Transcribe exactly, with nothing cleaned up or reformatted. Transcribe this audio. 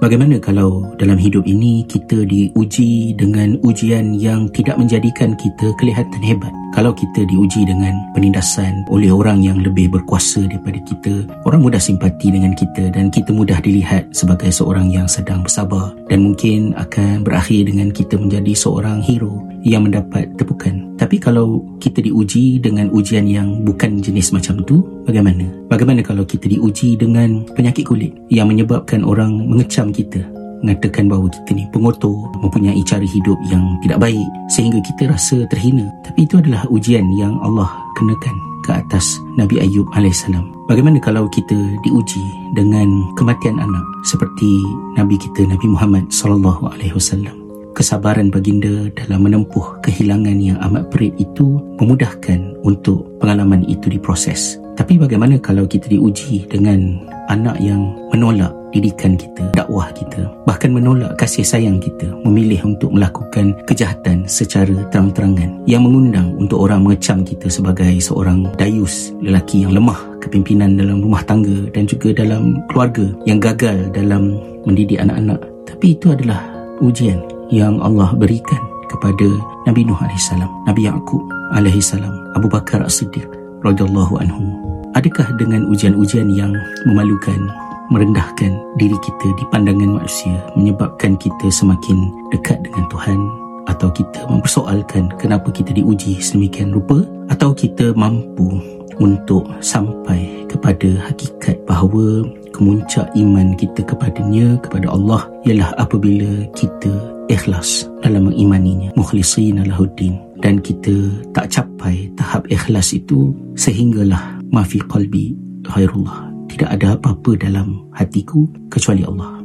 Bagaimana kalau dalam hidup ini kita diuji dengan ujian yang tidak menjadikan kita kelihatan hebat? Kalau kita diuji dengan penindasan oleh orang yang lebih berkuasa daripada kita, orang mudah simpati dengan kita dan kita mudah dilihat sebagai seorang yang sedang bersabar, dan mungkin akan berakhir dengan kita menjadi seorang hero yang mendapat tepukan. Tapi kalau kita diuji dengan ujian yang bukan jenis macam tu, bagaimana? Bagaimana kalau kita diuji dengan penyakit kulit yang menyebabkan orang mengecam kita, mengatakan bahawa kita ni pengotor, mempunyai cara hidup yang tidak baik, sehingga kita rasa terhina? Tapi itu adalah ujian yang Allah kenakan ke atas Nabi Ayub alaihissalam. Bagaimana kalau kita diuji dengan kematian anak seperti Nabi kita Nabi Muhammad sallallahu alaihi wasallam? Kesabaran baginda dalam menempuh kehilangan yang amat perit itu memudahkan untuk pengalaman itu diproses. Tapi bagaimana kalau kita diuji dengan anak yang menolak didikan kita, dakwah kita, bahkan menolak kasih sayang kita, memilih untuk melakukan kejahatan secara terang-terangan, yang mengundang untuk orang mengecam kita sebagai seorang dayus, lelaki yang lemah kepimpinan dalam rumah tangga dan juga dalam keluarga, yang gagal dalam mendidik anak-anak. Tapi itu adalah ujian yang Allah berikan kepada Nabi Nuh alaihissalam, Nabi Yaqub alaihissalam, Abu Bakar As-Siddiq radhiyallahu anhu. Adakah dengan ujian-ujian yang memalukan, merendahkan diri kita di pandangan manusia, menyebabkan kita semakin dekat dengan Tuhan? Atau kita mempersoalkan kenapa kita diuji sedemikian rupa? Atau kita mampu untuk sampai kepada hakikat bahawa kemuncak iman kita kepadanya, kepada Allah, ialah apabila kita ikhlas dalam mengimaninya, mukhlisina lahuddin, dan kita tak capai tahap ikhlas itu sehinggalah ma fi qalbi ghairullah, tidak ada apa-apa dalam hatiku kecuali Allah.